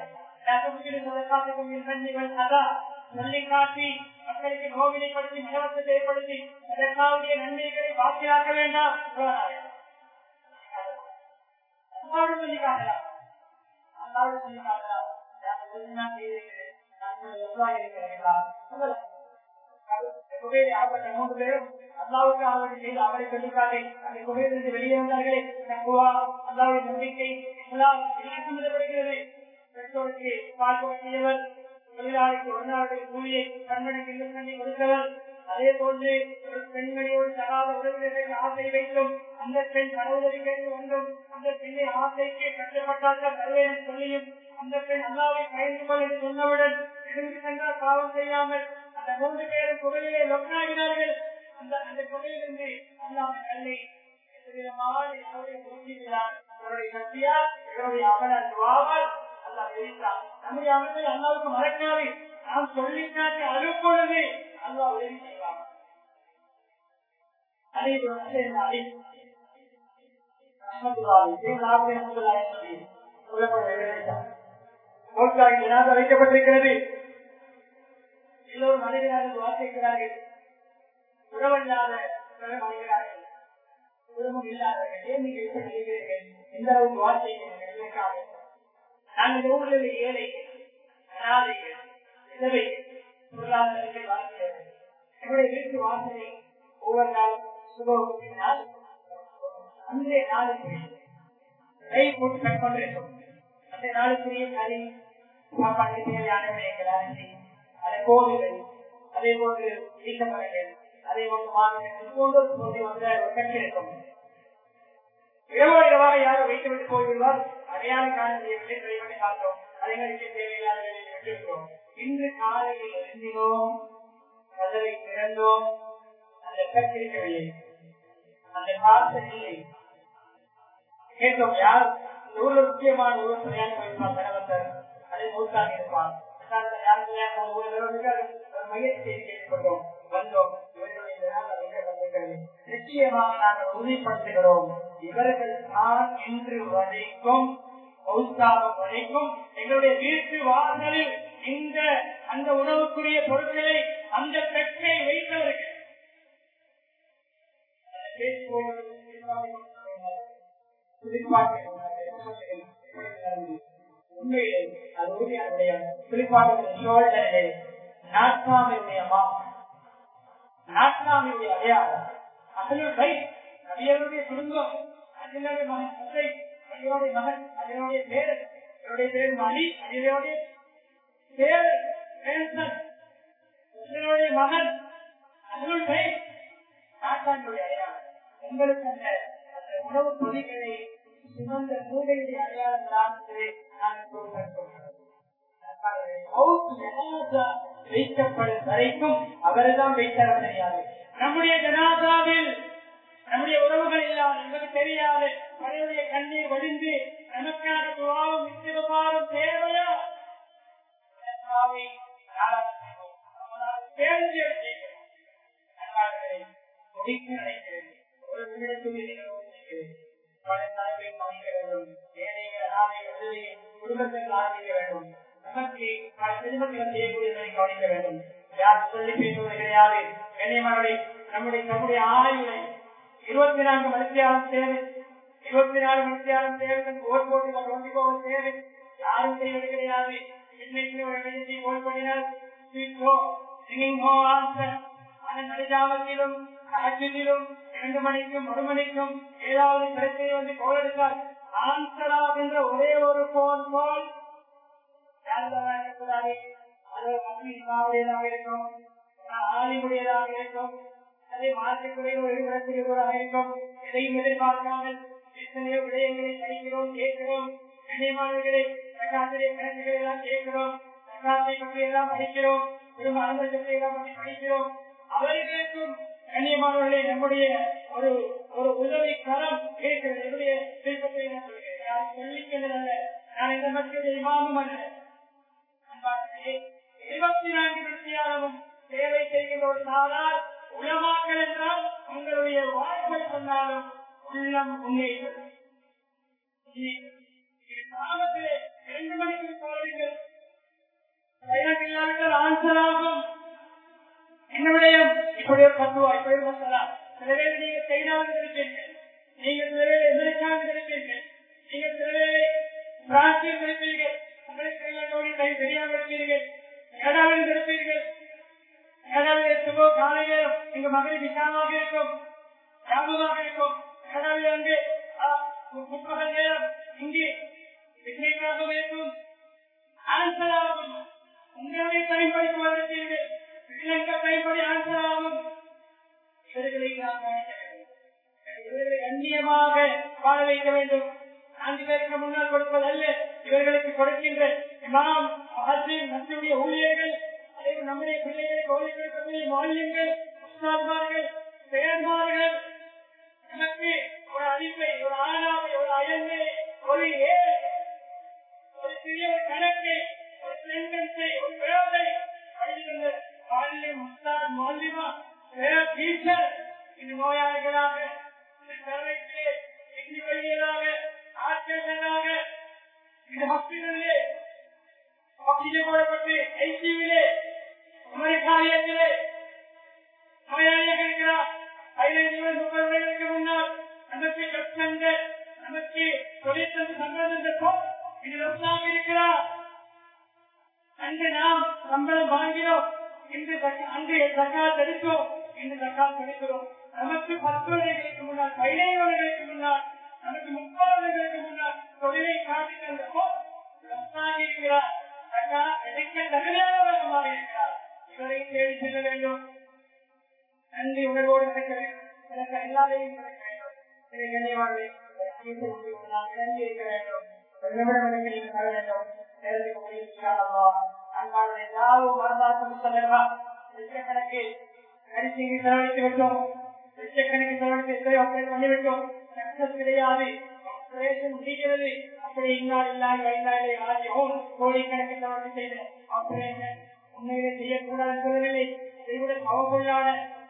சொல்லி காட்டி மக்களுக்கு நோவினைப்படுத்தி மனவசத்தை ஏற்படுத்தி அதற்காவுடைய நன்மைகளை பாக்கியாக்க வேண்டாம். சொல்லி காட்டலாம் சொல்லி காட்டலாம் மூன்று பேரும் அல்லாவுக்கு அவர்கள் செய்து அவரை சொல்லிக்காட்டை அந்த குகையிலிருந்து வெளியே வந்தார்களே. அல்லாவுடைய நம்பிக்கை எல்லாம் சம்பந்தப்படுகிறது. பெற்றோருக்கு பால் கொடுக்கியவர், தொழிலாளிக்கு ஒரு நாளுடைய கூலியை கண்மணிக்கு இன்னொரு கொடுத்தவர். அதே போன்று ஒரு பெண்மணியோடு தகாத உறவினர்கள் ஆசை வைத்தும் அந்த பெண் கடவுளை கேட்டு ஒன்றும் அந்த பெண்ணை ஆசைக்கு கஷ்டப்பட்டார்கள் தருவேன் சொல்லியும் அந்த பெண் அல்லாவை பயந்து கொள் என்று சொன்னவுடன் எழுந்து சென்றால் பாவம் செய்யாமல் அந்த மூன்று பேரும் குகையிலே லொக்காகிறார்கள். அந்த அந்த குகையிலிருந்து அல்லாத கல்லை எவ்விதமான யாருடைய மூழ்கிவிடார் இவருடைய சக்தியா இவருடைய அவனால் துவாவால் அல்லா வெளியிட்டார். நம்முடைய அவர்கள் அல்லாவுக்கு மறக்காது நாம் சொல்லிக்காட்டி அழுப்பொழுது அல்லா உதவி செய்வார். அதே வைக்கப்பட்டிருக்கிறது. எல்லோரும் மனிதனாக வாசிக்கிறார்கள். உறவில்லாத மனிதர்கள், குடும்பம் இல்லாதவர்கள் ஏன் நீங்கள் எப்படி செய்கிறீர்கள்? எந்த அளவுக்கு வாசிக்கிறார்கள்? நாங்கள் இந்த ஊரில் ஏழை அனாதைகள் விதவைகள் பொருளாதாரத்தில் வாழ்கிறார்கள். என்னுடைய வீட்டு வாசனை ஒவ்வொரு நாளும் சுபத்தினால் அந்த நாளுக்குரிய கை போட்டு கட் கொண்டிருக்கும். அந்த நாளுக்குரிய கறி சாப்பாடு தேவையான விடயங்கள் அரிசி, அதே கோவில்கள், அதே போன்று ஈசமரங்கள், அதே போன்று மாநிலங்கள் போன்ற ஒரு கட்சி இருக்கும். இரவோ இரவாக யாரும் வைத்துவிட்டு போய்விடுவார். அடையாளம் காண செய்யவில்லை, பார்த்தோம். அதைகளுக்கு தேவையில்லாத விட்டிருக்கிறோம். இன்று காலையில் எழுந்தினோம், கதவை திறந்தோம், அந்த கற்றிருக்கவில்லை, அந்த காற்று இல்லை. கேட்டோம் யார் இந்த ஊர்ல முக்கியமான ஊர் சரியான வைப்பார் கணவன், அதை மூத்தாக இருப்பார். மையத்தை கேட்டுக்கொண்டோம், வந்தோம். நிச்சயமாக நாங்கள் உறுதிப்படுத்துகிறோம், இவர்கள் தான் இன்று வரைக்கும் வரைக்கும் எங்களுடைய வீட்டு வாசலில் இந்த அந்த உணவுக்குரிய பொருட்களை அந்த பெற்றை வைத்தவர்கள். உண்மையிலே அது உறுதியான நாட்காமையுடைய மாமன், நாட்காமையுடைய அடையாளம். அசலுல் பைத் நபியருடைய குடும்பம், அஜினுடைய மகன் ஹுசைன், அஜினுடைய மகன், அஜினுடைய பேரன், என்னுடைய பேர் அலி, அஜினுடைய பேரன் பேரன், ஹுசைனுடைய மகன் அசலுல் பைத் நாட்காமையுடைய அடையாளம். உங்களுக்கு அந்த அந்த உணவு பொதிகளை சுமந்த மூடையுடைய அடையாளம் தான் வைக்கப்படும் வரைக்கும் அவர்தான் வைத்தர தெரியாது. நம்முடைய ஜனாதாவில் நம்முடைய உறவுகள் இல்லாத நமக்கு தெரியாது அவருடைய கண்ணீர் வடிந்து நமக்கான துவாவும் நிச்சயமாறும் தேவையா முடிக்க நினைக்கிறது. ஒரு நிமிடத்தில் பல தலைமை அமைக்க வேண்டும், ஏழைகள் அனாதை குடும்பத்தில் ஆரம்பிக்க வேண்டும், நமக்கு பல குடும்பத்தில் செய்யக்கூடியதை கவனிக்க வேண்டும். யார் சொல்லி பேசுவது கிடையாது. கண்ணியமானவரை நம்முடைய நம்முடைய ஆய்வுகளை இருபத்தி நான்கு மணித்தியாலும் தேவை, இருபத்தி நாலு மணித்தியாலும் தேவை, ஓர் போட்டு ஒன்றி போக தேவை, யாரும் செய்வது கிடையாது. இன்னைக்கு ஒரு நிகழ்ச்சி ஓல் பண்ணினால் அதன் நடிஜாமத்திலும் அஜிலும் இரண்டு மணிக்கும் ஒரு மணிக்கும் ஏதாவது பிரச்சனை வந்து கோல் எடுத்தால் ஆன்சரா என்ற ஒரே ஒரு போன் போல் அது அபிமாவுடையதாக இருக்கும், ஆலிமுடையதாக இருக்கும், அதை மாற்றக்கூடியவராக இருக்கும். எதையும் எதிர்பார்க்காமல் எத்தனையோ விடயங்களை படிக்கிறோம், கேட்கிறோம். கண்ணியமானவர்களை சக்காத்திலே கணக்குகளை எல்லாம் கேட்கிறோம், சக்காத்தை பற்றி எல்லாம் படிக்கிறோம், குடும்ப அனுமதி எல்லாம் பற்றி படிக்கிறோம். அவர்களுக்கும் கண்ணியமானவர்களே நம்முடைய ஒரு ஒரு உதவி கரம் கேட்கிறது. என்னுடைய விருப்பத்தை நான் சொல்கிறேன், சொல்லிக்கொண்டதல்ல, நான் இந்த மக்களுடைய இமாமும் அல்ல. இருபத்தி நான்கு மணித்தியாலமும் சேவை செய்கின்ற ஒரு நாளால் உலமாக்கள் என்றால் உங்களுடைய வாழ்க்கை சொன்னாலும் உள்ளம் முன்னேற்றம். கிராமத்திலே இரண்டு மணிக்கு போவீர்கள், இல்லாவிட்டால் ஆன்சர் ஆகும். என்னுடைய இப்படி ஒரு பத்துவா, இப்படி ஒரு மசாலா. சில பேர் நீங்க சைனாவில் இருப்பீர்கள், நீங்கள் சில பேர் அமெரிக்காவில் இருப்பீர்கள், நீங்கள் சில பேரை பிரான்சில் இருப்பீர்கள், உங்களுக்கு தெரியாமல் இருப்பீர்கள், கனடாவில் இருப்பீர்கள். கனடாவில் இருக்கும்போ காலையில் எங்க மகளிர் விசாரமாக இருக்கும், ஞாபகமாக இருக்கும். கனடாவில் அங்கு முப்பது நேரம் இங்கே விஜயமாக இருக்கும். ஆன்சர் ஆகும். உங்களுடைய பயன்படுத்தி வருவீர்கள், ஸ்ரீலங்கா பயன்படி ஆன்சர் ஆகும். இவர்களை நாம் கவனிக்க வேண்டும், இவர்களை கண்ணியமாக வாழ வைக்க வேண்டும். நான்கு பேருக்கு முன்னால் கொடுப்பதல்ல, இவர்களுக்கு கொடுக்கின்ற இமாம் நம்முடைய ஊழியர்கள், அதே நம்முடைய பிள்ளைகளை கோவில்கள், மாநிலங்கள், உஸ்தாத்மார்கள், செயல்பாடுகள் நமக்கு ஒரு அறிவை, ஒரு ஆணாவை, ஒரு அயனை, ஒரு ஏழை, ஒரு சிறிய ஒரு கணக்கை, ஒரு சென்டென்ஸை, ஒரு பேரை படிக்கின்ற மாநிலம், உஸ்தாத், மாநிலமா, டீச்சர், இந்த நோயாளிகளாக, இந்த கருணைக்கு வெற்றி வழியலாக, ஆட்சியர்களாக, இந்த ஹாஸ்பிட்டலிலே ஆக்சிஜன் போடப்பட்டு ஐசியூவிலே காரியத்திலே நோயாளியாக இருக்கிறார். பதினைந்து முப்பது வருடங்களுக்கு முன்னால் நமக்கு கற்ற நமக்கு தொழிற்சங்க சம்பளம் இதுதான் இருக்கிறார். அன்று நாம் சம்பளம் வாங்கினோம், இன்று அன்று தக்கால் எடுத்தோம், இன்று தக்கால் கிடைக்கிறோம். நமக்கு பத்து வருடங்களுக்கு முன்னால், பதினைந்து வருடங்களுக்கு முன்னால், நமக்கு முப்பது வருடங்களுக்கு முன்னால் தொழிலை காட்டி தந்தப்போ இருக்கிறார். தகுதியானவர்களாக இருக்கிறார். இவரை தேடி செல்ல வேண்டும், நன்றி உணர்வோடு நடக்க வேண்டும், எனக்கு எல்லாரையும் நடக்க வேண்டும். இதை கண்ணியவாழ்வை இறங்கி இருக்க வேண்டும், நிமிடங்களில் தர வேண்டும். எல்லாரும் மறந்தாக்கும் சொல்லவா, லட்சக்கணக்கு அரிசிக்கு செலவழித்து விட்டோம், லட்சக்கணக்கு செலவழித்து எத்தனை ஆபரேட் பண்ணிவிட்டோம், சக்சஸ் கிடையாது, ஆபரேஷன் முடிகிறது. அப்படி இன்னால் இல்லாத வயதாலே ஆகியோம் கோடிக்கணக்கில் செலவழி செய்த ஆபரேஷன் உண்மையிலே செய்யக்கூடாது சொல்லவில்லை. இதைவிட பவர்ஃபுல்லான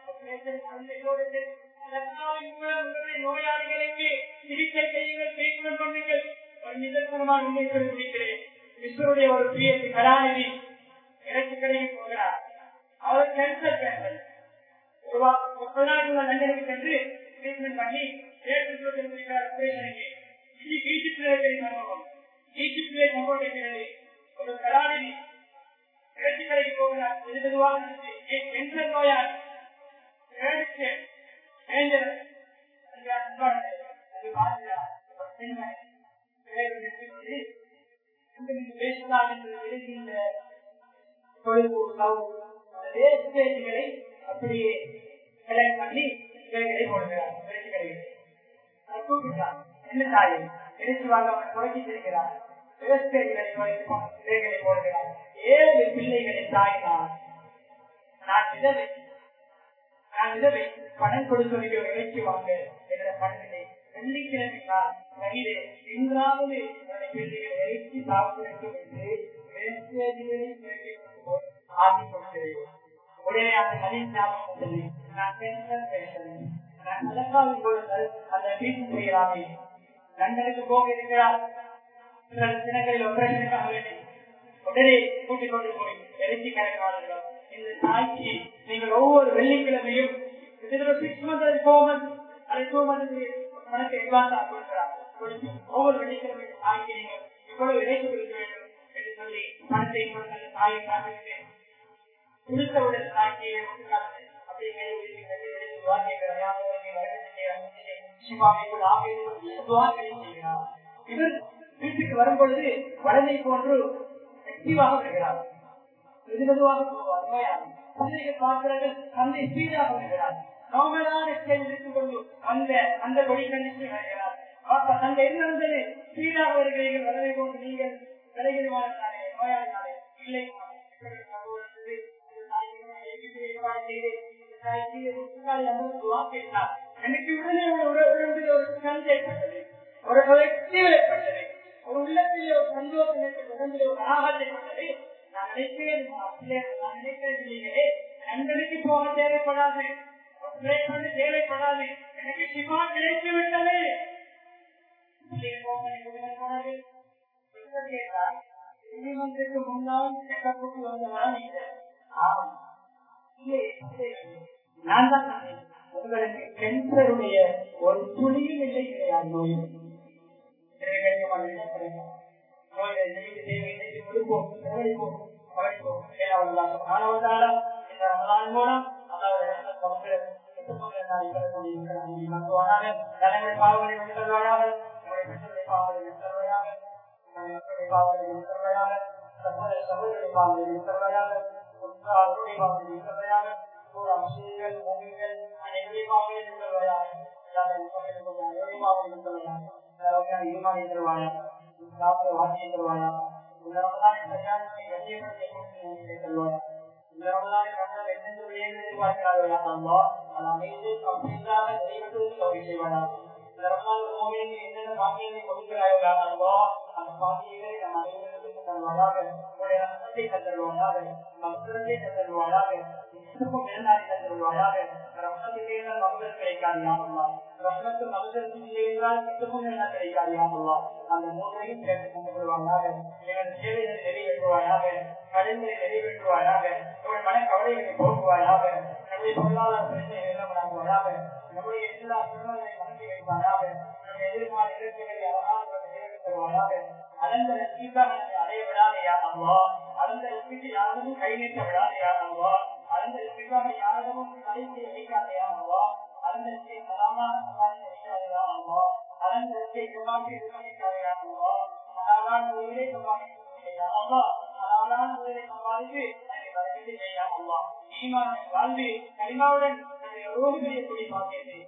நோயாளிகளுக்கு சிகிச்சை செய்யுங்கள், ட்ரீட்மெண்ட் பண்ணுங்கள். ஒரு நிதர்சனமான உண்மைகளை முடிக்கிறேன். விஸ்வருடைய ஒரு பிரிய கலாநிதி இறைச்சி கடைக்கு போகிறார். அவர் கேன்சர் பேஷண்ட் லண்டனுக்கு சென்று ட்ரீட்மெண்ட் பண்ணி ஒரு கலாநிதி இறைச்சி கடைக்கு போகிறார். அப்படியே கல்யாணம் பண்ணி இவைகளை போடுகிறார். கூப்பிட்டார், என்ன தாயை இறைச்சி வாங்க குறைச்சிருக்கிறார். விவசாயிகளை போடுகிறார். ஏழு பிள்ளைகளின் தாய் நான் நான் விதவை நான் விதவை பணம் கொடுக்க இறைச்சி வாங்க என்ற பணத்திலே வெள்ளிக்கிழமை நான் கையிலே எங்காவது பிள்ளைகளை இறைச்சி சாப்பிடும் என்று ஆகி கொடுக்கிறேன். உடனே அந்த கதை ஞாபகம் நான் பேசுகிறேன். நான் அலங்காவின் பொழுது அந்த வீட்டு செய்கிறாமே லண்டனுக்கு போக இருக்கிறார். சில தினங்களில் ஒப்பரேஷனுக்காக வேண்டி உடனே கூட்டிக் கொண்டு போய் இறைச்சி கரைக்கிறார்கள். இந்த தாய்க்கு நீங்கள் ஒவ்வொரு வெள்ளிக்கிழமையும் சிக்ஸ் மந்த் ஃபோர் மந்த் அதை டூ மந்த் பணத்தை எவ்வாறு கொடுக்கிறார். ஒவ்வொரு வெள்ளிக்கிழமையும் தாய்க்கு நீங்கள் இவ்வளவு இறைச்சி கொடுக்க வேண்டும் என்று சொல்லி பணத்தை கொடுத்த தாயை குடித்தவுடன் தாய்க்கு அப்படியே இவர் வீட்டுக்கு வரும் பொழுது வளமை போன்று ஆக்டிவாக வருகிறார். மெதுவாக பார்க்கிறார்கள். தந்தை ஸ்பீடாக வருகிறார். நார்மலான எடுத்துக் கொண்டு அந்த அந்த வழி கண்டித்து வருகிறார். தந்தை என்ன இருந்தது? ஸ்பீடாக வருகிறீர்கள். வளமை போன்று நீங்கள் விலகிடுவார்களே நோயாளினாலே இல்லை. எனக்கு உடனே ஒரு கண் ஏற்பட்டது, ஒரு வெற்றி ஏற்பட்டது, ஒரு உள்ளத்திலே ஒரு சந்தோஷம் ஏற்பட்டது, உடம்பிலே ஒரு ஆகாரம் ஏற்பட்டது. நான் நினைக்கிறேன் நான் நினைக்கிறேன் இல்லையே நண்பனுக்கு போக தேவைப்படாது, தேவைப்படாது, எனக்கு சிவா கிடைத்து விட்டது. முன்னால் செக்கப்புக்கு வந்தவரா நீங்க? நான் தான் உங்களுக்கு கேன்சருடைய ஒரு துளியும் இல்லை கிடையாது. நோய் மூலம் பாவங்களை விட்டல்வாயாக, பாவங்களை விட்டல்வாயாக, பாவங்களை விட்டல்வாயாக, சகோதர சகோதரி பாவங்களை விட்டல்வாயாக, விட்டல்வாயாக, அபிஷேகங்கள் பூமிகள் அனைவரை பாவங்களை விட்டல்வாயாக, பாவங்களை விட்டல்வாயாக, ஈமானை தருவாயாக, வாசியை தருவாயாக, அந்த மூன்றையும் சேர்த்து கொண்டுவாயாக, சேவைகளை நிறைவேற்றுவாயாக, கடன்களை நிறைவேற்றுவாயாக, மன கவலைகளை போக்குவாயாக, நம்முடைய பொருளாதார பிரச்சனைகளை இல்லாமலாக்குவாயாக, நம்முடைய எல்லா சூழ்நிலை மனதை வைப்பாயாக, நம்முடைய எதிர்கால இலக்குகளை அழகாக நிறைவேற்றுவாயாக, அலந்த சீக்காக அடைய விடாதையா அம்மா, அலந்த லட்சிக்கு யாரும் கை நீட்ட விடாதையா அம்மா, அலந்த லட்சிக்காக யாரும் தலைக்கு வைக்காதையா அம்மா, அலந்த லட்சியை சலாமான சமாளிக்க வைக்காதையா அம்மா, அலந்த லட்சியை சமாளிக்க வைக்காதையா அம்மா, அழகான உயிரை சமாளிக்க அம்மா, அழகான உயிரை சமாளித்து வாழ்ந்து கனிமாவுடன் ரோகிகளை கூடி பார்க்கிறது.